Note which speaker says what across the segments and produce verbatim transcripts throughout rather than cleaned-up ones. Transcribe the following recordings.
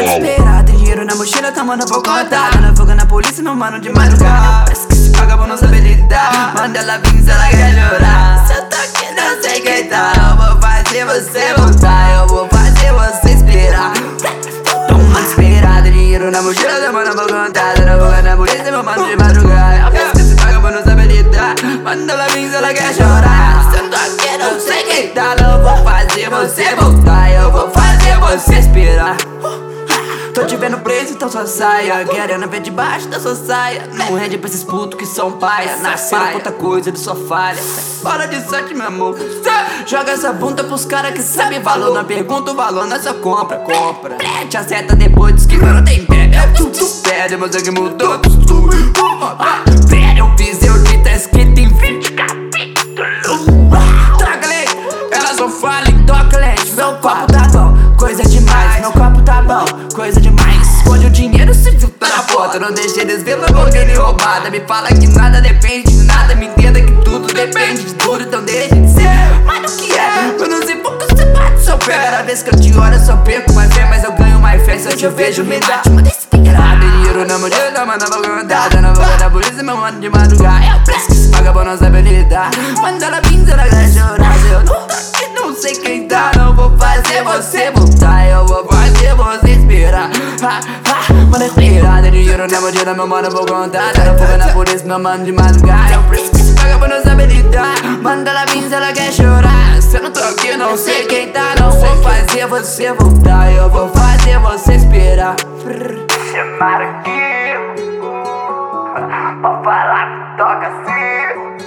Speaker 1: esperar, tem dinheiro na mochila, tá mano, vou contar. Tá na fuga na polícia, meu mano, de madrugada. Parece que esse vagabundo não sabe lidar. Manda ela vir se ela quer chorar. Se eu tô aqui, não sei quem tá. Eu vou fazer você voltar, eu vou fazer você esperar. Toma esperar, tem dinheiro na mochila, tá mano, vou contar. Tá na fuga na polícia, meu mano, de madrugada. Parece que esse vagabundo não sabe lidar. Manda ela vir se ela quer chorar. Se eu tô aqui, não sei quem tá. Eu vou fazer você voltar, eu vou fazer você esperar. Tô te vendo preso, então só saia. Querendo ver debaixo da sua saia. Não rende pra esses putos que são paia. Nasceram outra coisa de sua falha. Fora de sorte, meu amor. Joga essa bunda pros caras que sabem valor. Não pergunta o valor, não é só compra, compra. Te acerta depois, diz que não tem pé. Tu pede, mas é que mudou tudo. Eu fiz, eu li, tá escrito em vinte capítulos. Troca leite, ela só fala e toca leite. Meu copo tá bom, coisa demais. Meu copo tá bom, coisa demais. Esconde o dinheiro, se viu tá na foto. Não deixei desvelo, Lamborghini roubada. Me fala que nada depende de nada. Me entenda que tudo depende de tudo. Então deixa de ser, mas o que é? Eu não sei por que você bate seu pé. Cada vez que eu te olho eu só perco mais fé. Mas eu ganho mais fé se eu te vejo me dá. Manda esse pingarado, dinheiro na mochila, mano, vou cantar. Tá na boca da polícia, meu mano, de madrugada. Eu presto que esse vagabundo não sabe lidar. Manda ela vir, ela quer chorar. Eu não tô aqui, não sei quem tá. Não vou fazer você voltar, eu vou fazer você esperar. Ha, ha, manda esperar, tem dinheiro na mochila, meu mano, vou contar. Tá na fuga na polícia, meu mano, de madrugada. Eu presto que esse vagabundo não sabe lidar. Manda ela vir, ela quer chorar. Se eu não tô aqui, não sei quem tá. Não vou fazer você voltar, eu vou fazer você esperar.
Speaker 2: Chamaram aqui pra falar que toca assim.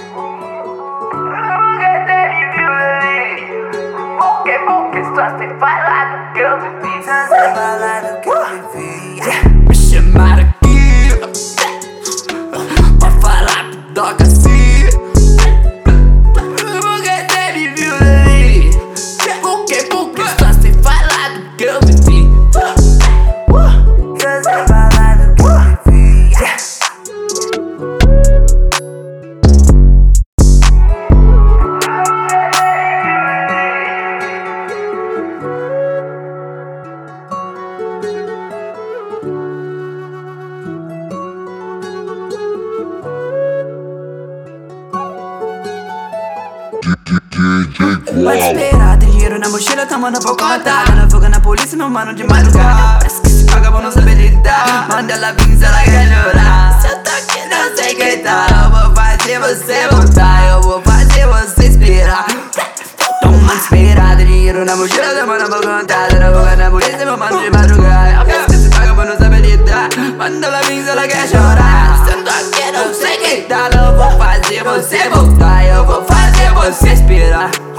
Speaker 2: Nunca teve viu ali. Porque, porque só sei falar do que eu vivi.
Speaker 1: Só sei falar do que eu vivi.
Speaker 2: Me chamaram aqui pra falar que toca assim. Nunca teve viu ali. Porque, porque só sei falar do que eu vivi.
Speaker 1: Pode esperar, tem dinheiro na mochila, tá mano, vou contar. Tá na fuga na polícia, meu mano, de madrugada. Parece que esse vagabundo não sabe lidar. Manda ela vir se ela quer chorar. Se eu tô aqui, não sei quem tá. Eu vou fazer você voltar, eu vou fazer você esperar. Toma esperar, tem dinheiro na mochila, tá mano, vou contar. Tá na fuga na polícia, meu mano, de madrugada. Parece que esse vagabundo não sabe lidar. Manda ela vir se ela quer chorar. Se eu tô aqui, não sei quem tá. Eu vou fazer você voltar, eu vou fazer você esperar.